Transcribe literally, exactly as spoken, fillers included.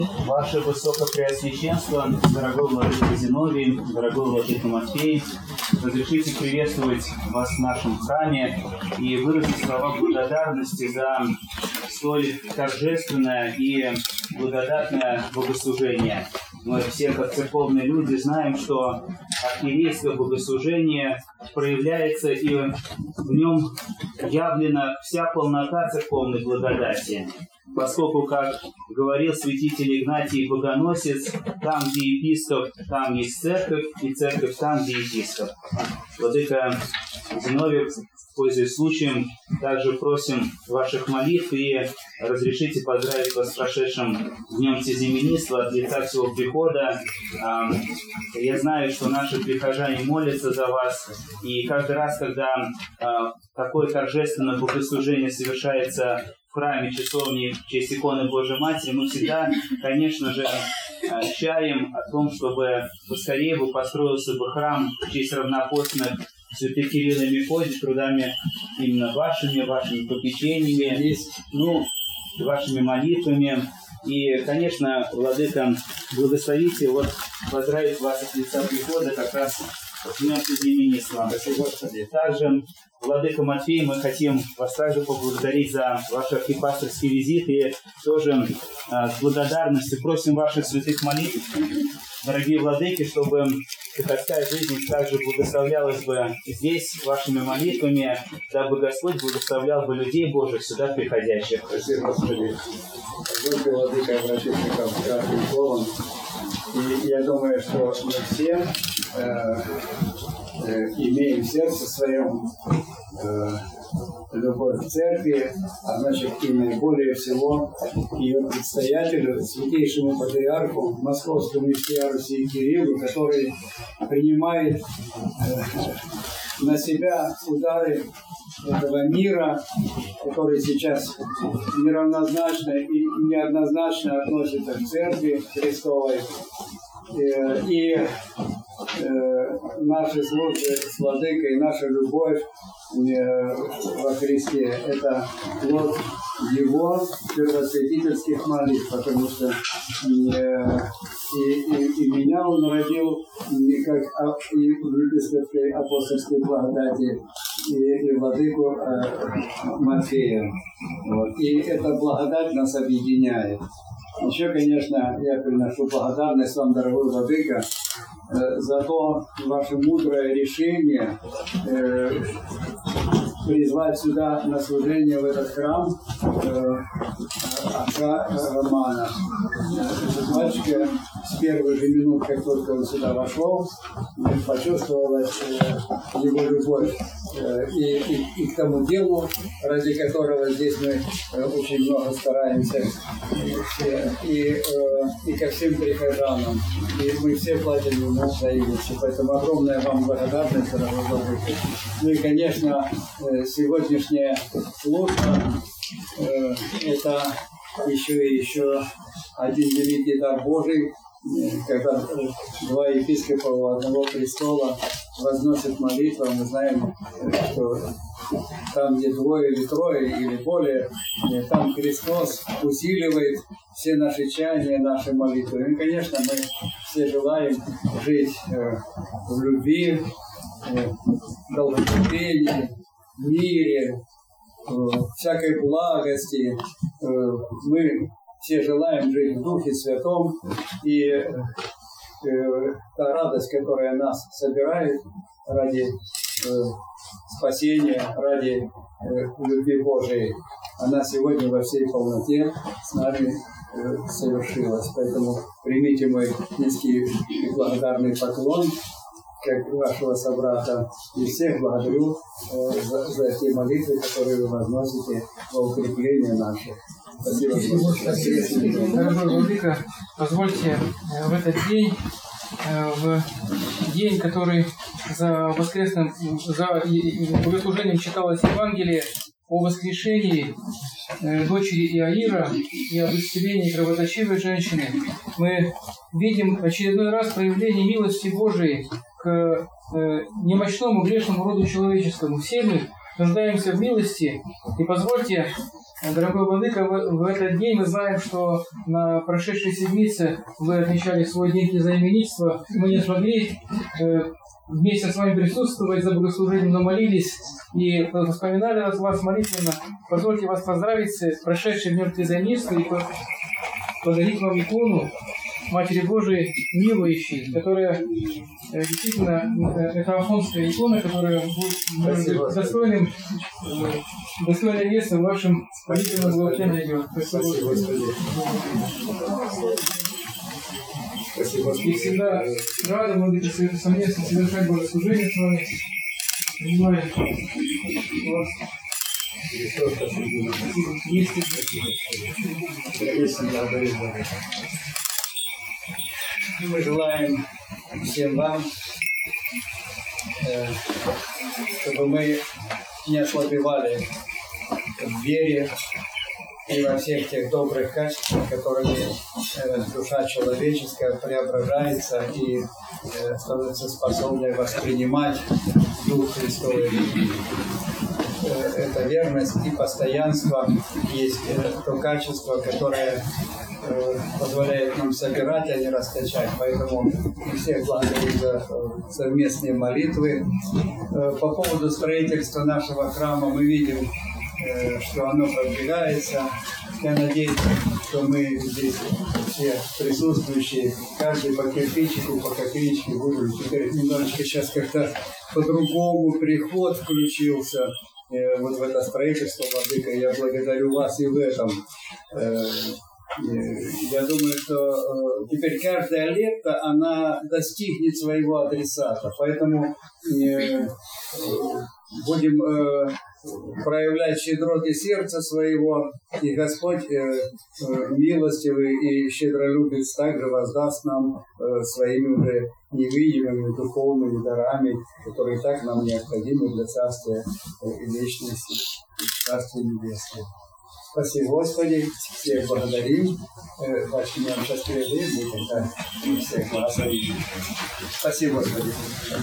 Ваше Высокопреосвященство, дорогой владыка Зиновий, дорогой владыка Матфей, разрешите приветствовать вас в нашем храме и выразить слова благодарности за столь торжественное и благодатное богослужение. Мы все, как церковные люди, знаем, что архиерейское богослужение проявляется, и в нем явлена вся полнота церковной благодати. Поскольку, как говорил святитель Игнатий Богоносец, там, где епископ, там есть церковь, и церковь там, где епископ. Владыка Зиновий, пользуясь случаем, также просим ваших молитв и разрешите поздравить вас с прошедшим днем Тезименинства от лица всего прихода. Я знаю, что наши прихожане молятся за вас, и каждый раз, когда такое торжественное богослужение совершается в храме часовни в честь иконы Божьей Матери, мы всегда, конечно же, чаем о том, чтобы поскорее бы построился бы храм в честь равнопостных святых Кирилла и Мефодия, трудами именно вашими, вашими попечениями, ну, вашими молитвами. И, конечно, владыка, благословите вот поздравить вас от лица прихода как раз с днем Тезименинства. Спасибо, Господи. Также, владыка Матфей, мы хотим вас также поблагодарить за ваш архипасторский визит и тоже а, с благодарностью просим ваших святых молитв, дорогие владыки, чтобы приходская жизнь также благословлялась бы здесь вашими молитвами, дабы Господь благословлял бы людей Божьих сюда приходящих. Спасибо, Господи. Позвольте, владыка, обращаться к вам с кратким словом. И я думаю, что мы все э, э, имеем в сердце своем э, любовь к церкви, а значит и наиболее всего ее предстоятелю, святейшему патриарху, московскому епископу Кириллу, который принимает э, на себя удары этого мира, который сейчас неравнозначно и неоднозначно относится к церкви Христовой. И, и э, наши службы с владыкой, наша любовь э, во Христе – это плод Его первосвятительских молитв, потому что э, и, и, и меня Он родил и как и в епископской апостольской благодати, и, и владыку э, Матфея. Вот. И эта благодать нас объединяет. Еще, конечно, я приношу благодарность вам, дорогой владыка, э, за то ваше мудрое решение э, призвать сюда на служение в этот храм э, отца Романа. Этот батюшка с первых же минут, как только он сюда вошел, почувствовалась э, его любовь э, и, и, и к тому делу, ради которого здесь мы э, очень много стараемся, э, и, э, и ко всем прихожанам. И мы все платим ему взаимностью. Поэтому огромная вам благодарность, дорогой владыка. Ну и, конечно, э, сегодняшняя служба э, это еще и еще один великий дар Божий, когда два епископа у одного престола возносят молитву. Мы знаем, что там, где двое или трое или более, там Христос усиливает все наши чаяния, наши молитвы. И, конечно, мы все желаем жить в любви, в долготерпении, в мире, в всякой благости. Мы все желаем жить в Духе Святом, и э, та радость, которая нас собирает ради э, спасения, ради э, любви Божией, она сегодня во всей полноте с нами э, совершилась. Поэтому примите мой низкий и благодарный поклон, как вашего собрата, и всех благодарю э, за, за те молитвы, которые вы возносите во укрепление наших. Спасибо. Спасибо. Дорогой владыка, позвольте в этот день, в день, который за воскресным, за богослужением читалось Евангелие о воскрешении дочери Иаира и об исцелении кровоточивой женщины, мы видим очередной раз проявление милости Божией к немощному грешному роду человеческому. Все мы нуждаемся в милости, и позвольте Дорогой Владыка, в, в этот день мы знаем, что на прошедшей седмице вы отмечали свой день знаменитства. Мы не смогли э, вместе с вами присутствовать за богослужением, но молились и вспоминали вас молитвенно. Позвольте вас поздравить с прошедшим днем знаменитства и подарить вам икону Матери Божией милующей, которая э, действительно, э, это афонская икона, которая будет достойным, э, достойное место в вашем молитвенном благословении. Спасибо, Господи. Спасибо, Господи. И всегда рады будете совместно совершать богослужение с вами. Понимаю вас. Вместе. Мы желаем всем вам, э, чтобы мы не ослабевали в вере и во всех тех добрых качествах, которыми э, душа человеческая преображается и э, становится способной воспринимать Дух Христовый. Э, это верность и постоянство есть э, то качество, которое позволяет нам собирать, а не расточать. Поэтому мы всех благодарим за совместные молитвы. По поводу строительства нашего храма мы видим, что оно продвигается. Я надеюсь, что мы здесь все присутствующие, каждый по кирпичику, по копеечке будем. Теперь немножечко сейчас как-то по-другому приход включился вот в это строительство, Владыка. Я благодарю вас и в этом. Я думаю, что э, теперь каждая лепта, она достигнет своего адресата. Поэтому э, будем э, проявлять щедроты сердца своего, и Господь э, э, милостивый и щедролюбец также воздаст нам э, своими уже невидимыми духовными дарами, которые так нам необходимы для Царствия э, вечности, Царствия Небесного. Спасибо, Господи, всех благодарим. Начнем сейчас перед этим, всех благодарим. Спасибо, Господи.